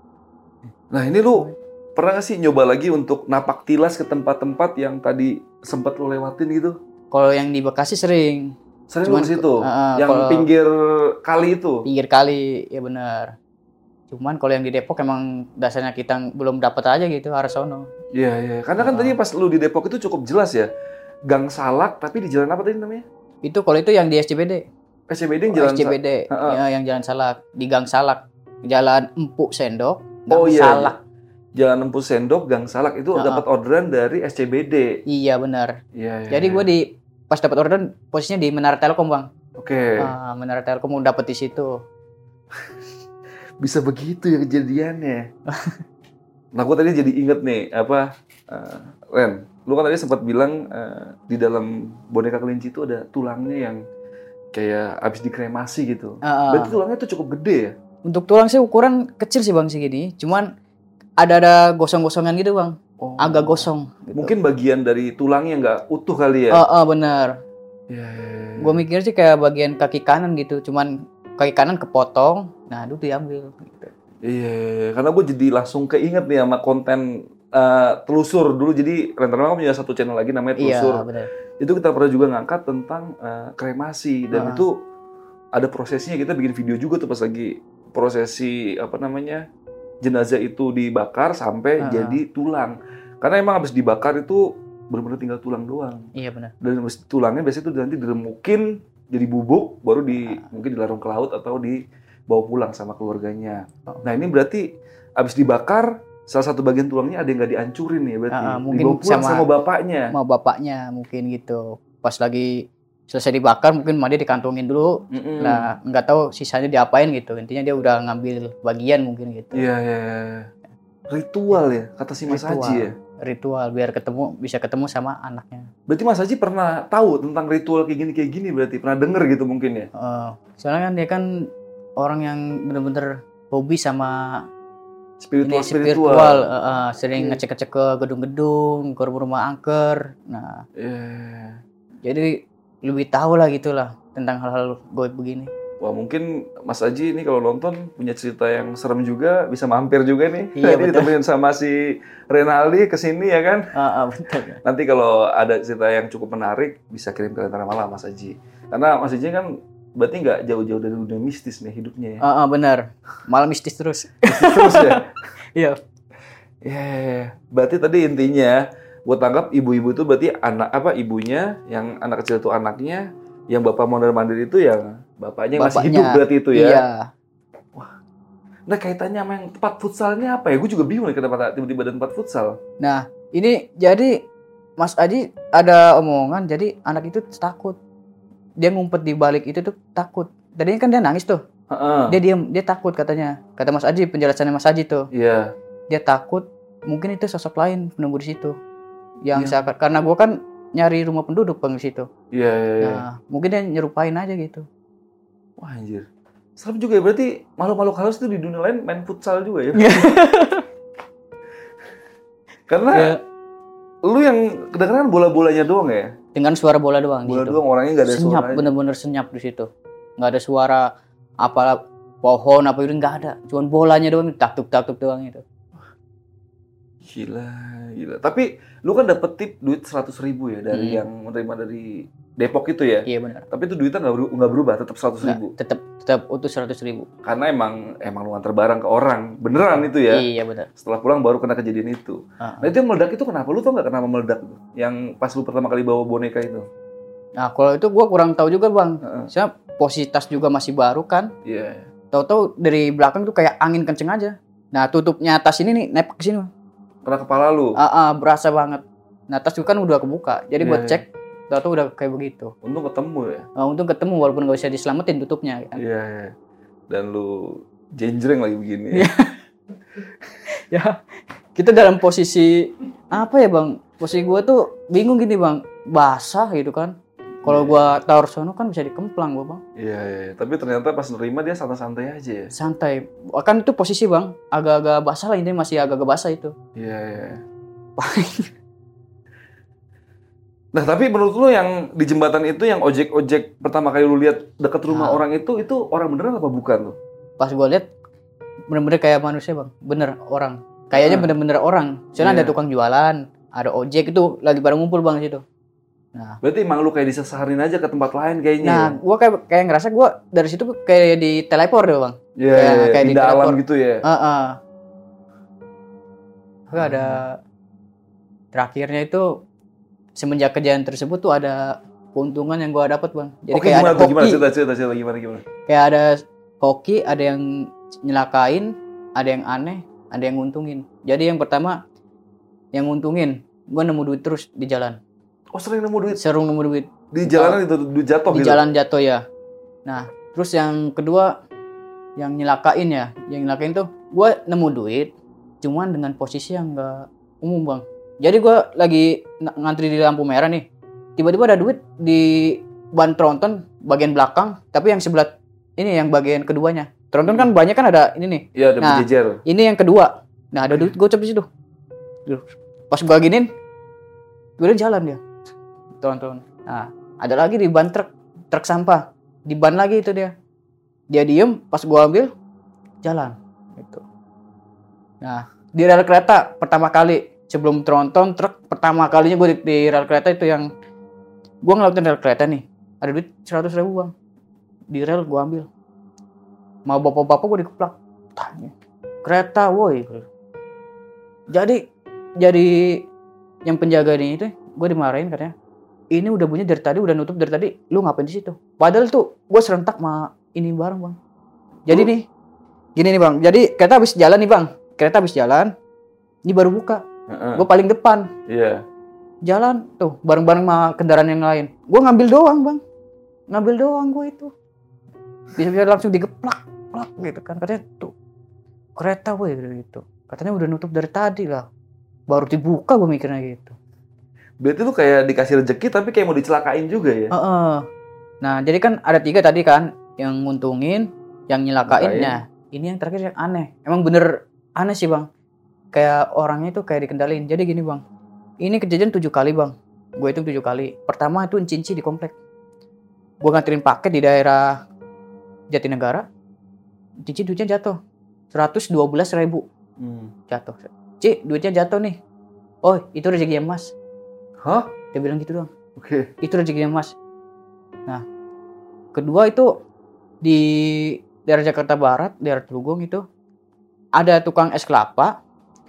Nah ini lu pernah nggak sih nyoba lagi untuk napak tilas ke tempat-tempat yang tadi sempat lu lewatin gitu? Kalau yang di Bekasi sering, Sering lu Cuman ke situ? uh, uh, yang kalau- pinggir kali itu? pinggir kali, ya benar. Cuman kalau yang di Depok emang dasarnya kita belum dapat aja gitu arah sono. Iya, iya. Karena kan Uh. tadi pas lu di Depok itu cukup jelas ya. Gang Salak, tapi di jalan apa tadi namanya? Itu kalau itu yang di S C B D. S C B D yang jalan S C B D, Sa- uh-uh. ya, yang Jalan Salak, di Gang Salak, Jalan Empuk Sendok, Gang Oh iya, Salak. Jalan Empu Sendok, Gang Salak itu Uh-uh. dapat orderan dari S C B D. Iya benar. Iya, iya. Jadi gue di pas dapat orderan posisinya di Menara Telkom bang. Oke. Ah, Menara Telkom mau dapet di situ. Bisa begitu ya kejadiannya. Nah, gue tadi jadi inget nih, apa, uh, Ren, lu kan tadi sempat bilang uh, di dalam boneka kelinci itu ada tulangnya yang kayak abis dikremasi gitu. Ah, ah. Berarti tulangnya tuh cukup gede ya? Untuk tulang sih ukuran kecil sih bang segini. Cuman ada ada gosong-gosongan gitu bang. Oh. Agak gosong. Gitu. Mungkin bagian dari tulangnya nggak utuh kali ya? Ah, ah, benar. Iya, iya, iya. Gue mikir sih kayak bagian kaki kanan gitu. Cuman kaki kanan kepotong. Nah itu diambil. Gitu. Iya, karena gue jadi langsung keinget nih sama konten uh, telusur dulu. Jadi Renterma kan punya satu channel lagi namanya Iya Telusur. benar. Itu kita pernah juga ngangkat tentang uh, kremasi dan Ah. itu ada prosesnya. Kita bikin video juga tuh pas lagi prosesi apa namanya jenazah itu dibakar sampai Ah. jadi tulang. Karena emang habis dibakar itu benar-benar tinggal tulang doang. Iya benar. Dan habis tulangnya biasanya itu nanti diremukin jadi bubuk, baru di Ah. mungkin dilarung ke laut atau dibawa pulang sama keluarganya. Oh. Nah ini berarti abis dibakar salah satu bagian tulangnya ada yang nggak dihancurin ya berarti. Ah, ah, mungkin Dibawa pulang sama- sama, bapaknya. Mau bapaknya mungkin gitu. Pas lagi selesai dibakar mungkin sama dia dikantongin dulu. Mm-mm. Nah nggak tahu sisanya diapain gitu. Intinya dia udah ngambil bagian mungkin gitu. Iya, iya, iya. Ritual ya, kata si Mas Ritual. Haji ya. ritual biar ketemu bisa ketemu sama anaknya. Berarti Mas Haji pernah tahu tentang ritual kayak gini kayak gini berarti pernah denger gitu mungkin ya? Uh, soalnya kan dia kan orang yang bener-bener hobi sama Spiritual ini spiritual, spiritual. uh, uh, sering Iya. ngecek-ngecek ke gedung-gedung, ke rumah angker. Nah, Yeah. jadi lebih tahu lah gitulah tentang hal-hal goib begini. Wah mungkin Mas Haji ini kalau nonton punya cerita yang serem juga bisa mampir juga nih. Iya, Tadi betul. ditemenin sama si Renaldi kesini ya kan. Uh, uh, betul. Nanti kalau ada cerita yang cukup menarik bisa kirim ke Lentera Malam Mas Haji. Karena Mas Haji kan berarti nggak jauh-jauh dari dunia mistis nih hidupnya ya. Uh, uh, benar. Malah mistis terus. Terus ya. Iya. Ya, berarti tadi intinya buat tangkap ibu-ibu itu berarti anak apa ibunya, yang anak kecil itu anaknya, yang bapak mondar-mandir itu yang bapaknya, yang masih Bapaknya. hidup berarti itu ya. Iya. Nah kaitannya sama yang tempat futsalnya apa ya? Gue juga bingung nih kenapa tiba-tiba ada tempat futsal. Nah, ini jadi Mas Aji ada omongan, jadi anak itu takut. Dia ngumpet di balik itu tuh takut. Tadinya kan dia nangis tuh. Heeh. Dia diam, dia takut katanya. Kata Mas Aji, penjelasannya Mas Aji tuh. Iya. Dia takut, mungkin itu sosok lain penunggu di situ. Yang Iya. seakan, karena gua kan nyari rumah penduduk Bang di situ. Iya, iya, iya. Nah, mungkin dia nyerupain aja gitu. Wah anjir. Serem juga ya, berarti makhluk-makhluk halus itu di dunia lain main futsal juga ya? Karena Ya, lu yang kedengeran bola-bolanya doang ya? dengan suara bola doang di Bola situ. doang, orangnya nggak ada Senyap, suaranya. bener-bener senyap di situ. Nggak ada suara apa pohon apa itu nggak ada. Cuman bolanya doang, taktuk-taktuk doang itu. Gila, gila. Tapi lu kan dapet tip duit seratus ribu ya dari Hmm. yang menerima dari Depok itu ya? Iya benar. Tapi itu duitnya nggak berubah, nggak berubah, tetap seratus ribu. Tetap tetap utuh seratus ribu. Karena emang emang lu antar barang ke orang, beneran itu ya? Iya benar. Setelah pulang baru kena kejadian itu. Ah. Nah itu yang meledak itu kenapa? Lu tau nggak kenapa meledak tuh? Yang pas lu pertama kali bawa boneka itu? Nah kalau itu gua kurang tahu juga bang. Heeh. Saya posisi tas juga masih baru kan. Iya. Tahu-tahu dari belakang tuh kayak angin kenceng aja. Nah tutupnya tas ini nih nepek ke sini. Bang. Kena kepala lu. Ah, ah, berasa banget. Nah tas juga kan udah kebuka. Jadi Iya, buat iya. cek, tahu-tahu udah kayak begitu. Untung ketemu ya? Nah, untung ketemu walaupun gak bisa diselamatin tutupnya. Kan. Iya, iya. Dan lu jenjreng lagi begini. Iya. Ya kita dalam posisi apa ya bang? Posisi gua tuh bingung gini bang, basah gitu kan. Kalau Iya. gua taruh sono kan bisa dikemplang gua bang. Iya, iya, iya. Tapi ternyata pas nerima dia santai-santai aja ya? Santai. Kan itu posisi bang, agak-agak basah lah ini masih agak-agak basah itu. Iya, iya. Nah, tapi menurut lu yang di jembatan itu yang ojek-ojek pertama kali lu lihat dekat rumah Nah. orang itu, itu orang beneran apa bukan tuh? Pas gua lihat bener-bener kayak manusia bang, bener orang. Kayaknya Ah. bener-bener orang. Soalnya Iya. ada tukang jualan, ada ojek itu lagi pada ngumpul bang di situ. Nah, Berarti emang lu kayak disesarin aja ke tempat lain kayaknya. nah gua kayak kayak ngerasa gua dari situ kayak di teleport deh bang. ya? Iya, kayak- iya, kayak di pindah alam teleport. gitu ya. Heeh. Gua ada terakhirnya itu semenjak kejadian tersebut tuh ada keuntungan yang gua dapat bang. Jadi Oke, kayak gimana ada tuh? Gimana hoki, cerita, cerita, cerita gimana gimana? kayak ada hoki, ada yang nyelakain, ada yang aneh, ada yang nguntungin. Jadi yang pertama yang nguntungin, gua nemu duit terus di jalan. Oh, sering nemu duit Seru nemu duit di jalanan itu duit jatuh di gitu. jalan jatuh ya. Nah, terus yang kedua yang nyelakain ya, yang nyelakain tuh gua nemu duit, cuman dengan posisi yang enggak umum bang. Jadi gua lagi ng- ngantri di lampu merah nih, tiba-tiba ada duit di ban tronton bagian belakang, tapi yang sebelah ini yang bagian keduanya. Tronton kan banyak kan ada ini nih. Iya, ada Nah. berjejer. Ini yang kedua. Nah, ada duit gocap di situ. Duh, pas gua giniin, gue jalan dia. Tronton. Nah, ada lagi di ban truk, truk sampah. Di ban lagi itu dia. Dia diem, pas gua ambil, jalan. Gitu. Nah, di rel kereta pertama kali sebelum tronton truk pertama kalinya gue di, di rel kereta itu yang gue ngelewatin rel kereta nih, ada duit seratus ribu bang di rel gue ambil, mau bapak-bapak gue dikeplak, tanya kereta woi. Jadi jadi yang penjaga ini itu gue dimarahin katanya, ini udah bunyi dari tadi, udah nutup dari tadi, lu ngapain di situ? Padahal tuh gue serentak sama ini bareng bang. Jadi nih gini nih bang, jadi kereta habis jalan nih bang, kereta habis jalan, ini baru buka. Heeh. Gue paling depan, Iya. jalan tuh bareng-bareng sama kendaraan yang lain. Gue ngambil doang bang, ngambil doang gue itu. Bisa-bisa langsung digeplak, plak gitu kan. Katanya tuh kereta gue gitu. Katanya udah nutup dari tadi lah. baru dibuka gue mikirnya gitu. Berarti lu kayak dikasih rezeki tapi kayak mau dicelakain juga ya? Heeh. Nah jadi kan ada tiga tadi kan, yang nguntungin, yang nyelakain. Nah ini yang terakhir yang aneh. Emang bener aneh sih bang. Kayak orangnya itu kayak dikendalin. Jadi gini bang, ini kejadian tujuh kali bang. Gue hitung tujuh kali. Pertama itu Cinci di komplek. Gue nganterin paket di daerah Jatinegara. Cinci duitnya jatuh seratus dua belas ribu. Hmm. Jatuh. Ci, duitnya jatuh nih. Oh, itu rezekinya Mas. Hah? Dia bilang gitu doang. Oke. Okay. Itu rezekinya Mas. Nah, kedua itu di daerah Jakarta Barat, daerah Telugong itu ada tukang es kelapa.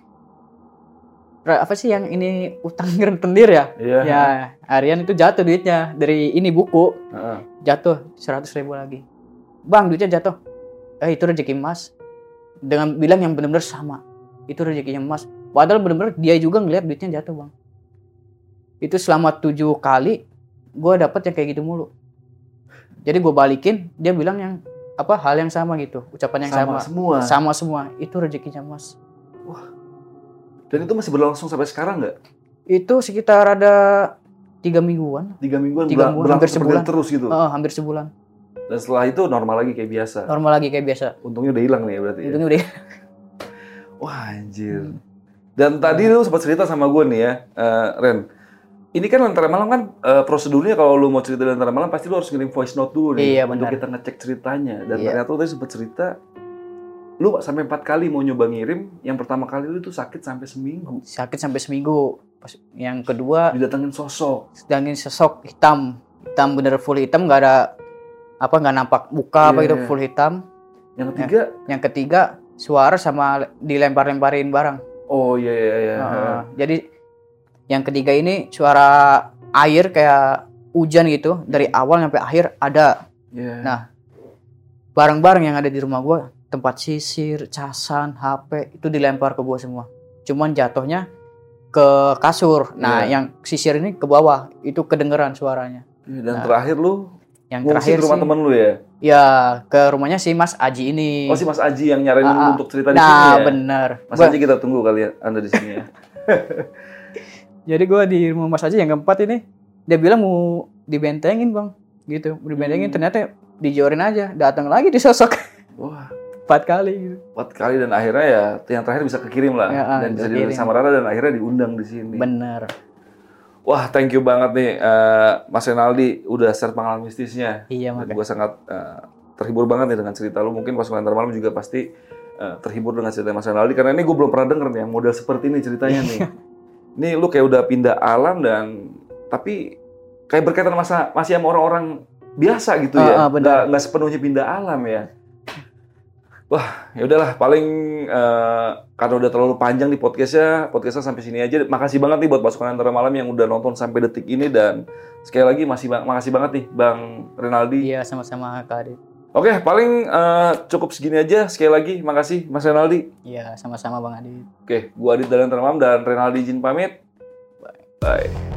Apa sih yang ini utang rentenir ya? Iya. Ya, harian itu jatuh duitnya dari ini buku. Uh-uh. Jatuh seratus ribu lagi. Bang, duitnya jatuh. Eh, itu rezeki Mas. Dengan bilang yang benar-benar sama. Itu rezekinya Mas. Padahal benar-benar dia juga ngeliat duitnya jatuh bang. Itu selama tujuh kali gue dapet yang kayak gitu mulu. Jadi gue balikin, dia bilang yang apa hal yang sama gitu, ucapan yang sama. Sama semua. Sama semua. Itu rezekinya Mas. Wah. Dan itu masih berlangsung sampai sekarang nggak? Itu sekitar ada tiga mingguan. Tiga mingguan. Tiga mingguan hampir sebulan terus gitu. Uh, hampir sebulan. Dan setelah itu normal lagi kayak biasa. Normal lagi kayak biasa. Untungnya udah hilang nih ya berarti. Untungnya ya? udah. Wah anjir. Dan tadi lu sempat cerita sama gue nih ya, uh, Ren. Ini kan Lentera Malam kan uh, prosedurnya kalau lu mau cerita Lentera Malam pasti lu harus ngirim voice note dulu nih. Iya, untuk benar. kita ngecek ceritanya. Dan iya. ternyata lu tadi sempat cerita, lu sampai empat kali mau nyoba ngirim. Yang pertama kali lu tuh sakit sampai seminggu. Sakit sampai seminggu. Yang kedua didatengin sosok. Didatengin sosok hitam, hitam bener full hitam, nggak ada apa nggak nampak muka yeah. apa gitu, full hitam. Yang ketiga? Yang ketiga suara sama dilempar-lemparin barang. Oh iya iya iya. Uh, jadi yang ketiga ini suara air kayak hujan gitu dari awal sampai akhir ada. Yeah. Nah barang-barang yang ada di rumah gue, tempat sisir, casan, H P itu dilempar ke gue semua. Cuman jatuhnya ke kasur. Nah yeah. yang sisir ini ke bawah, itu kedengeran suaranya. Yeah, dan nah, terakhir lu yang ngungsi terakhir ke rumah sih, temen lu ya? Ya, ke rumahnya si Mas Aji ini. Oh, si Mas Aji yang nyaranin uh, lu untuk cerita di nah, sini ya? Nah, bener. Mas gua... Aji kita tunggu kali ya, Anda di sini ya. Jadi gue di rumah Mas Aji yang keempat ini, dia bilang mau dibentengin bang. Gitu, mau dibentengin. Hmm. Ternyata dijorin aja, datang lagi disosok. Wah. Empat kali gitu. Empat kali dan akhirnya ya, yang terakhir bisa kekirim lah. Ya, dan bisa dilihat sama Rara dan akhirnya diundang di sini. Bener. Wah, thank you banget nih uh, Mas Renaldi udah share pengalaman mistisnya. Iya, makanya. Gue sangat uh, terhibur banget nih dengan cerita lu. Mungkin pas Lentera Malam juga pasti uh, terhibur dengan cerita Mas Renaldi karena ini gue belum pernah denger nih yang model seperti ini ceritanya nih. Ini lu kayak udah pindah alam dan tapi kayak berkaitan masa masih sama orang-orang biasa gitu ya. Uh, uh, nggak nggak sepenuhnya pindah alam ya. Wah, ya udahlah paling uh, karena udah terlalu panjang di podcastnya, podcastnya sampai sini aja. Makasih banget nih buat pasukan Lentera Malam yang udah nonton sampai detik ini dan sekali lagi masih makasih banget nih Bang Renaldi. Iya, sama-sama Kak Adit. Oke, paling uh, cukup segini aja. Sekali lagi makasih Mas Renaldi. Iya, sama-sama Bang Adit. Oke, gua Adit dari Lentera Malam dan Renaldi izin pamit. Bye. Bye.